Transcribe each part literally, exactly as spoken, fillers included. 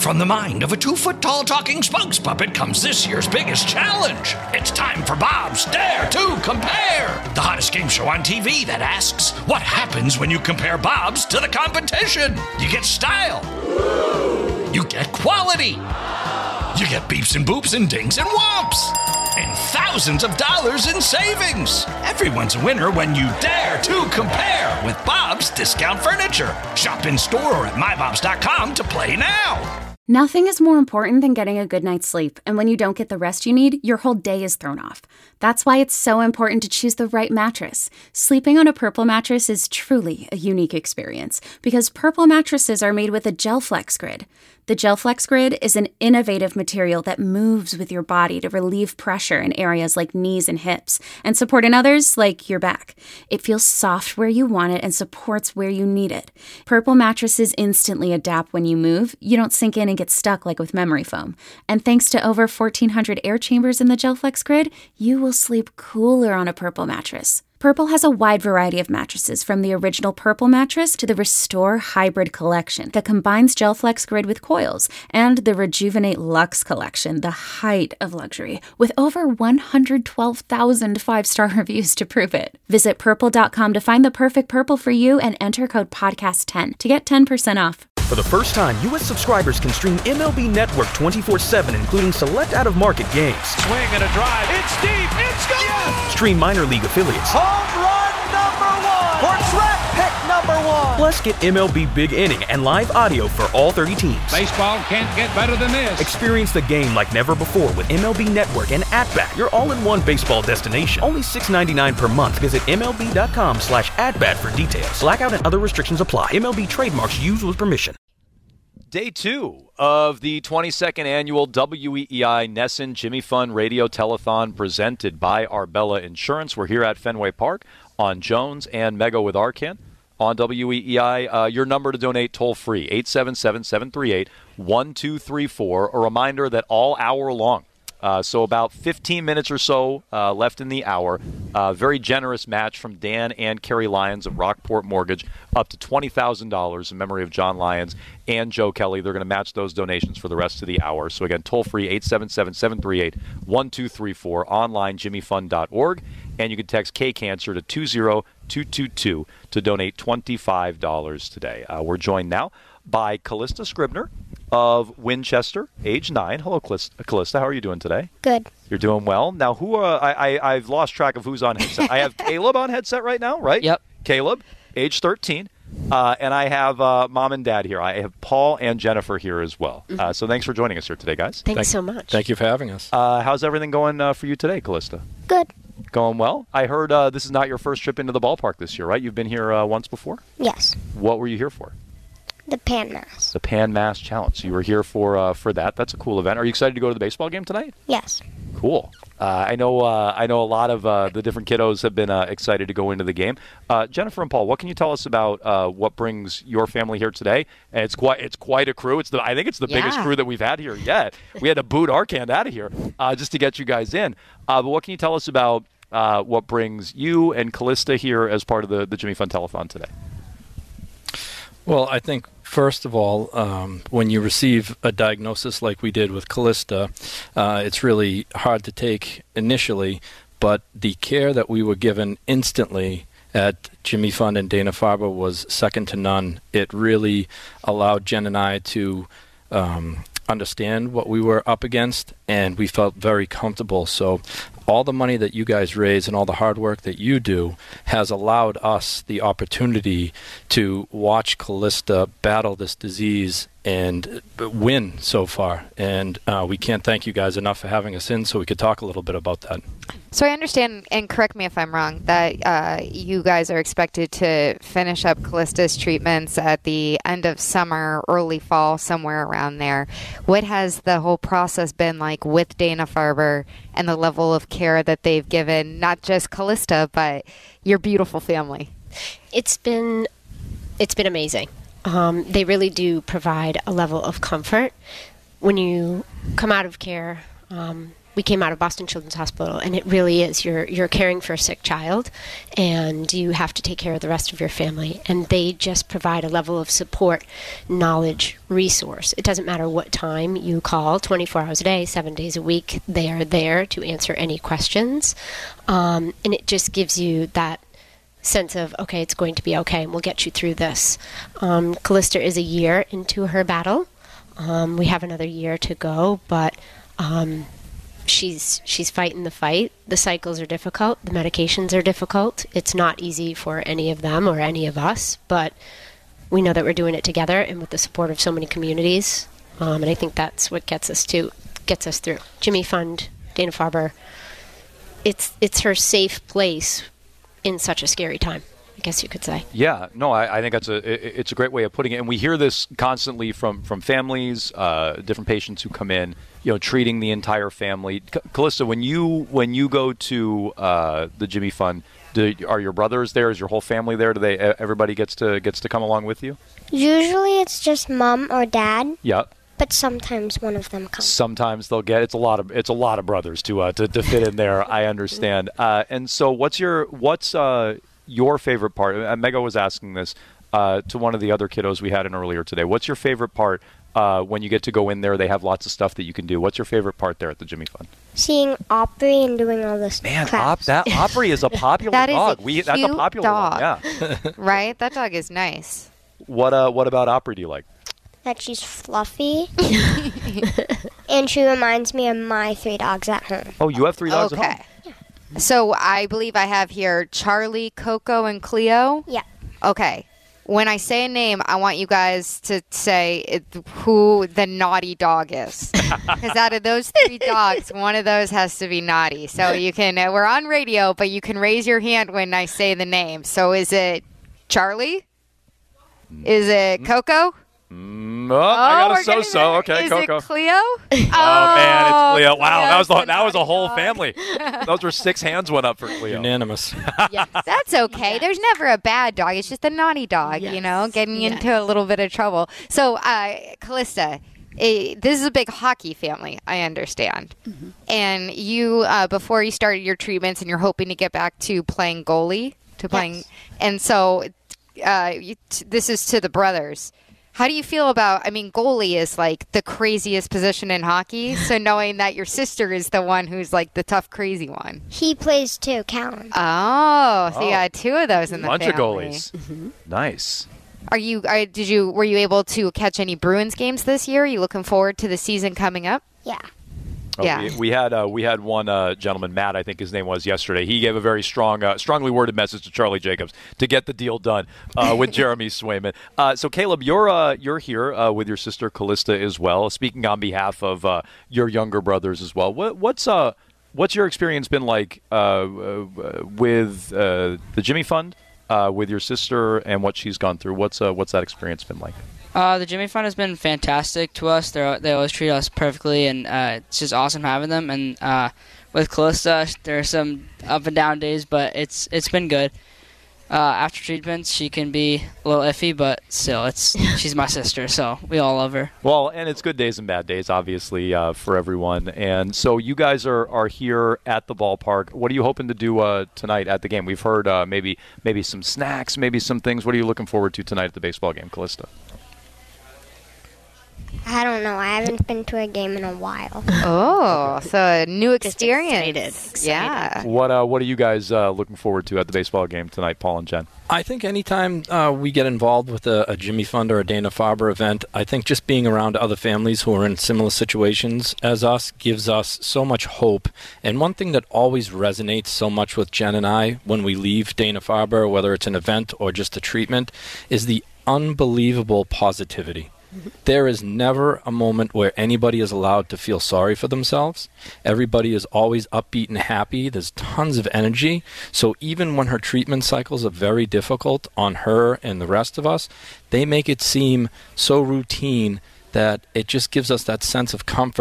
from the mind of a two-foot-tall talking spokes puppet comes this year's biggest challenge. It's time for Bob's Dare to Compare, the hottest game show on T V that asks, what happens when you compare Bobs to the competition? You get style. You get quality. You get beeps and boops and dings and whomps. And thousands of dollars in savings. Everyone's a winner when you dare to compare with Bob's Discount Furniture. Shop in store or at my bobs dot com to play now. Nothing is more important than getting a good night's sleep, and when you don't get the rest you need, your whole day is thrown off. That's why it's so important to choose the right mattress. Sleeping on a Purple mattress is truly a unique experience, because Purple mattresses are made with a GelFlex Grid. The GelFlex Grid is an innovative material that moves with your body to relieve pressure in areas like knees and hips, and support in others like your back. It feels soft where you want it and supports where you need it. Purple mattresses instantly adapt when you move. You don't sink in and get stuck like with memory foam. And thanks to over fourteen hundred air chambers in the GelFlex Grid, you will sleep cooler on a Purple mattress. Purple has a wide variety of mattresses, from the original Purple mattress to the Restore Hybrid collection that combines GelFlex Grid with coils, and the Rejuvenate Luxe collection, the height of luxury, with over one hundred twelve thousand five-star reviews to prove it. Visit purple dot com to find the perfect Purple for you and enter code podcast ten to get ten percent off. For the first time, U S subscribers can stream M L B Network twenty-four seven, including select out-of-market games. Swing and a drive. It's deep. It's gone. Yes! Stream minor league affiliates. Home run number one. Or draft pick number one. Plus, get M L B Big Inning and live audio for all thirty teams. Baseball can't get better than this. Experience the game like never before with M L B Network and At-Bat, your all-in-one baseball destination. Only six dollars and ninety-nine cents per month. Visit M L B dot com slash at-bat for details. Blackout and other restrictions apply. M L B trademarks used with permission. Day two of the twenty-second annual W E E I Nesson Jimmy Fund Radio Telethon presented by Arbella Insurance. We're here at Fenway Park on Jones and Mego with Arcan on W E E I. Uh, your number to donate toll-free, eight seven seven, seven three eight, one two three four. A reminder that all hour long, uh, so about fifteen minutes or so uh, left in the hour, uh, very generous match from Dan and Carrie Lyons of Rockport Mortgage, up to twenty thousand dollars in memory of John Lyons and Joe Kelly. They're going to match those donations for the rest of the hour. So again, toll-free, eight seven seven, seven three eight, one two three four, online, jimmy fund dot org. And you can text K-Cancer to two zero two two two to donate twenty-five dollars today. Uh, we're joined now by Callista Scribner of Winchester, age nine. Hello, Callista. How are you doing today? Good. You're doing well. Now, who? Uh, I, I, I've lost track of who's on headset. I have Caleb on headset right now, right? Yep. Caleb, age thirteen. Uh, and I have uh, Mom and Dad here. I have Paul and Jennifer here as well. Mm-hmm. Uh, so thanks for joining us here today, guys. Thanks Thank, so much. Thank you for having us. Uh, how's everything going uh, for you today, Callista? Good. Going well? I heard uh, this is not your first trip into the ballpark this year, right? You've been here uh, once before? Yes. What were you here for? The Pan Mass. The Pan Mass Challenge. So you were here for uh, for that. That's a cool event. Are you excited to go to the baseball game tonight? Yes. Cool. Uh, I know uh, I know a lot of uh, the different kiddos have been uh, excited to go into the game. Uh, Jennifer and Paul, what can you tell us about uh, what brings your family here today? And it's quite it's quite a crew. It's the I think it's the yeah. biggest crew that we've had here yet. We had to boot Arcand out of here uh, just to get you guys in. Uh, but what can you tell us about uh, what brings you and Callista here as part of the, the Jimmy Fund Telethon today? Well, I think first of all, um, when you receive a diagnosis like we did with Callista, uh, it's really hard to take initially, but the care that we were given instantly at Jimmy Fund and Dana-Farber was second to none. It really allowed Jen and I to um, understand what we were up against, and we felt very comfortable. So all the money that you guys raise and all the hard work that you do has allowed us the opportunity to watch Callista battle this disease and win so far. And uh, we can't thank you guys enough for having us in so we could talk a little bit about that. So I understand, and correct me if I'm wrong, that uh, you guys are expected to finish up Callista's treatments at the end of summer, early fall, somewhere around there. What has the whole process been like with Dana-Farber and the level of care that they've given, not just Callista, but your beautiful family? It's been, it's been amazing. Um, they really do provide a level of comfort when you come out of care. Um, we came out of Boston Children's Hospital, and it really is. You're you're caring for a sick child, and you have to take care of the rest of your family. And they just provide a level of support, knowledge, resource. It doesn't matter what time you call, twenty-four hours a day, seven days a week. They are there to answer any questions. Um, and it just gives you that sense of, okay, it's going to be okay, and we'll get you through this. Um, Callista is a year into her battle. Um, we have another year to go, but... Um, She's she's fighting the fight. The cycles are difficult. The medications are difficult. It's not easy for any of them or any of us, but we know that we're doing it together and with the support of so many communities. Um, and I think that's what gets us to gets us through. Jimmy Fund, Dana-Farber. It's it's her safe place in such a scary time, I guess you could say. Yeah, no, I, I think that's a it's a great way of putting it, and we hear this constantly from from families, uh, different patients who come in, you know, treating the entire family. C- Callista, when you when you go to uh, the Jimmy Fund, do, are your brothers there? Is your whole family there? Do they? Everybody gets to gets to come along with you? Usually, it's just mom or dad. Yeah. But sometimes one of them comes. Sometimes they'll get it's a lot of it's a lot of brothers to uh, to, to fit in there. I understand. Uh, and so, what's your what's uh, your favorite part? Uh, Mega was asking this uh, to one of the other kiddos we had in earlier today. What's your favorite part uh, when you get to go in there? They have lots of stuff that you can do. What's your favorite part there at the Jimmy Fund? Seeing Opry and doing all this Man, crap. Op, that Opry is a popular That is dog. a we that's a cute popular dog. one. Yeah. Right? That dog is nice. What uh what about Opry do you like? That she's fluffy. And she reminds me of my three dogs at home. Oh, you have three dogs Okay. at home. So I believe I have here Charlie, Coco, and Cleo. Yeah. Okay. When I say a name, I want you guys to say it, who the naughty dog is. Because out of those three dogs, one of those has to be naughty. So you can, uh, we're on radio, but you can raise your hand when I say the name. So is it Charlie? Is it Coco? Mm, oh, I got a we're getting so-so. there. Okay, is Coco. It Cleo? Oh, man, it's Cleo. Wow, that was the, Cleo's that was a naughty whole dog. family. Those were six hands went up for Cleo. Unanimous. Yes. That's okay. There's never a bad dog. It's just a naughty dog, you Yes. know, getting Yes. into a little bit of trouble. So, uh, Callista, eh, this is a big hockey family, I understand. Mm-hmm. And you, uh, before you started your treatments, and you're hoping to get back to playing goalie, to playing, Yes. and so uh, you t- this is to the brothers. How do you feel about, I mean, goalie is like the craziest position in hockey. So knowing that your sister is the one who's like the tough, crazy one. He plays too, Callan. Oh, so you Oh. got two of those in the Bunch family. of goalies. Nice. Are you? Are, did you? Were you able to catch any Bruins games this year? Are you looking forward to the season coming up? Yeah. Oh, Yeah. we, we had uh, we had one uh, gentleman, Matt, I think his name was yesterday. He gave a very strong, uh, strongly worded message to Charlie Jacobs to get the deal done uh, with Jeremy Swayman. Uh, so, Caleb, you're uh, you're here uh, with your sister Callista as well, speaking on behalf of uh, your younger brothers as well. What, what's uh what's your experience been like uh, uh, with uh, the Jimmy Fund, uh, with your sister, and what she's gone through? What's uh, what's that experience been like? Uh, the Jimmy Fund has been fantastic to us. They they always treat us perfectly, and uh, it's just awesome having them. And uh, with Callista, there are some up and down days, but it's it's been good. Uh, after treatments, she can be a little iffy, but still, it's she's my sister, so we all love her. Well, and it's good days and bad days, obviously, uh, for everyone. And so you guys are, are here at the ballpark. What are you hoping to do uh, tonight at the game? We've heard uh, maybe maybe some snacks, maybe some things. What are you looking forward to tonight at the baseball game, Callista? I don't know. I haven't been to a game in a while. Oh, so a new Just experience. excited, excited. Yeah. What uh, What are you guys uh, looking forward to at the baseball game tonight, Paul and Jen? I think anytime uh, we get involved with a, a Jimmy Fund or a Dana-Farber event, I think just being around other families who are in similar situations as us gives us so much hope. And one thing that always resonates so much with Jen and I when we leave Dana-Farber, whether it's an event or just a treatment, is the unbelievable positivity. There is never a moment where anybody is allowed to feel sorry for themselves. Everybody is always upbeat and happy. There's tons of energy. So even when her treatment cycles are very difficult on her and the rest of us, they make it seem so routine that it just gives us that sense of comfort uh,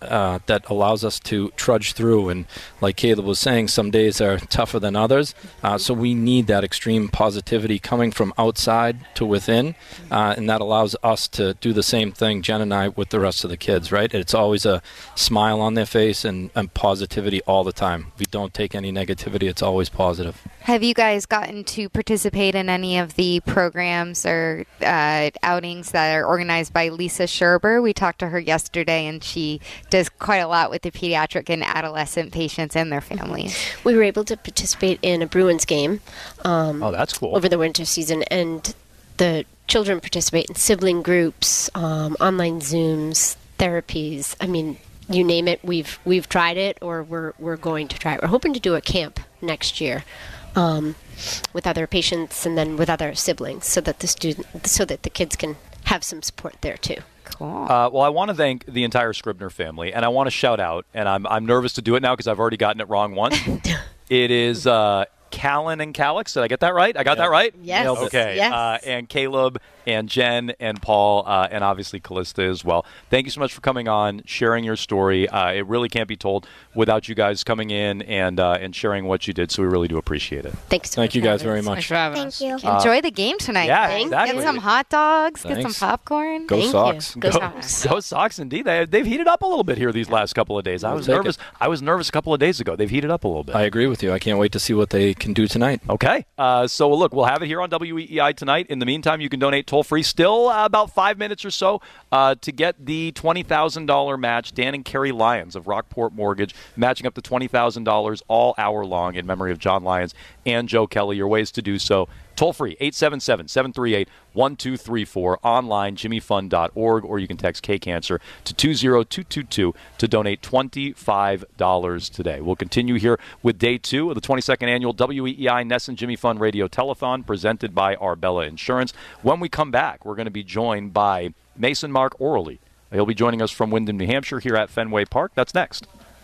uh, that allows us to trudge through. And like Caleb was saying, some days are tougher than others. Uh, so we need that extreme positivity coming from outside to within. Uh, and that allows us to do the same thing, Jen and I, with the rest of the kids, right? It's always a smile on their face and, and positivity all the time. We don't take any negativity. It's always positive. Have you guys gotten to participate in any of the programs or uh, outings that are organized by Lisa Scherber? We talked to her yesterday, and she does quite a lot with the pediatric and adolescent patients and their families. We were able to participate in a Bruins game. Um, oh, that's cool. Over the winter season, and the children participate in sibling groups, um, online Zooms, therapies. I mean, you name it, we've we've tried it, or we're we're going to try it. We're hoping to do a camp next year. Um, with other patients and then with other siblings, so that the student, so that the kids can have some support there too. Cool. Uh, well, I want to thank the entire Scribner family, and I want to shout out, and I'm I'm nervous to do it now because I've already gotten it wrong once. It is uh, Callan and Calix. Did I get that right? I got yeah. that right? Yes. Okay. Yes. Uh, and Caleb and Jen and Paul uh, and obviously Callista as well. Thank you so much for coming on, sharing your story. Uh, it really can't be told without you guys coming in and uh, and sharing what you did, so we really do appreciate it. Thanks. Thank you guys very much. Thanks for having Thank us. you. Enjoy the game tonight. Yeah, guys. exactly. Get some hot dogs. Thanks. Get some popcorn. Go Thank Sox. you. Go, Go, Sox. go Sox, indeed. They, they've heated up a little bit here these last couple of days. I We'll was take nervous. it. I was nervous a couple of days ago. They've heated up a little bit. I agree with you. I can't wait to see what they can do tonight. Okay. Uh, so, look, we'll have it here on W E E I tonight. In the meantime, you can donate toll-free. Still uh, about five minutes or so uh, to get the twenty thousand dollars match. Dan and Carrie Lyons of Rockport Mortgage matching up to twenty thousand dollars all hour long in memory of John Lyons and Joe Kelly. Your ways to do so. Toll-free, eight seven seven, seven three eight, one two three four, online, jimmy fund dot org, or you can text K-Cancer to two zero two two two to donate twenty-five dollars today. We'll continue here with day two of the twenty-second annual W E E I Nesson Jimmy Fund Radio Telethon presented by Arbella Insurance. When we come back, we're going to be joined by Mason Mark Orley. He'll be joining us from Windham, New Hampshire here at Fenway Park. That's next.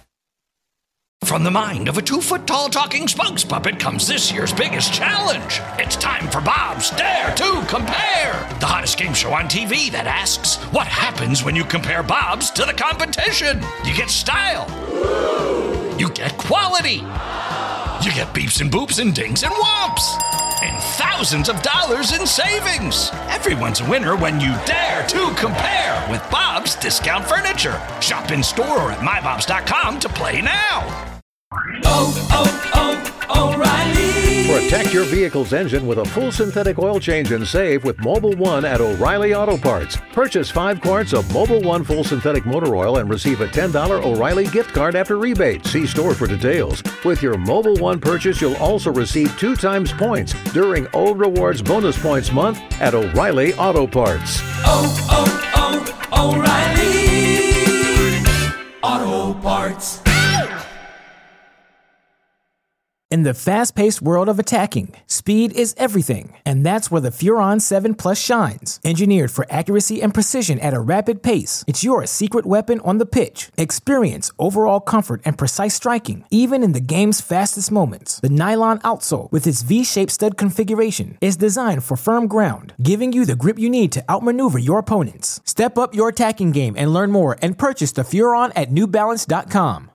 From the mind of a two-foot-tall talking spokes puppet comes this year's biggest challenge. It's time for Bob's Dare to Compare, the hottest game show on T V that asks, what happens when you compare Bobs to the competition? You get style. You get quality. You get beeps and boops and dings and whomps. And thousands of dollars in savings. Everyone's a winner when you dare to compare with Bob's Discount Furniture. Shop in store or at my bobs dot com to play now. Oh, oh, oh, O'Reilly. Protect your vehicle's engine with a full synthetic oil change and save with Mobil one at O'Reilly Auto Parts. Purchase five quarts of Mobil one full synthetic motor oil and receive a ten dollars O'Reilly gift card after rebate. See store for details. With your Mobil one purchase, you'll also receive two times points during O Rewards Bonus Points Month at O'Reilly Auto Parts. Oh, oh, oh, O'Reilly Auto Parts. In the fast-paced world of attacking, speed is everything, and that's where the Furon seven Plus shines. Engineered for accuracy and precision at a rapid pace, it's your secret weapon on the pitch. Experience overall comfort and precise striking, even in the game's fastest moments. The nylon outsole, with its V-shaped stud configuration, is designed for firm ground, giving you the grip you need to outmaneuver your opponents. Step up your attacking game and learn more and purchase the Furon at new balance dot com.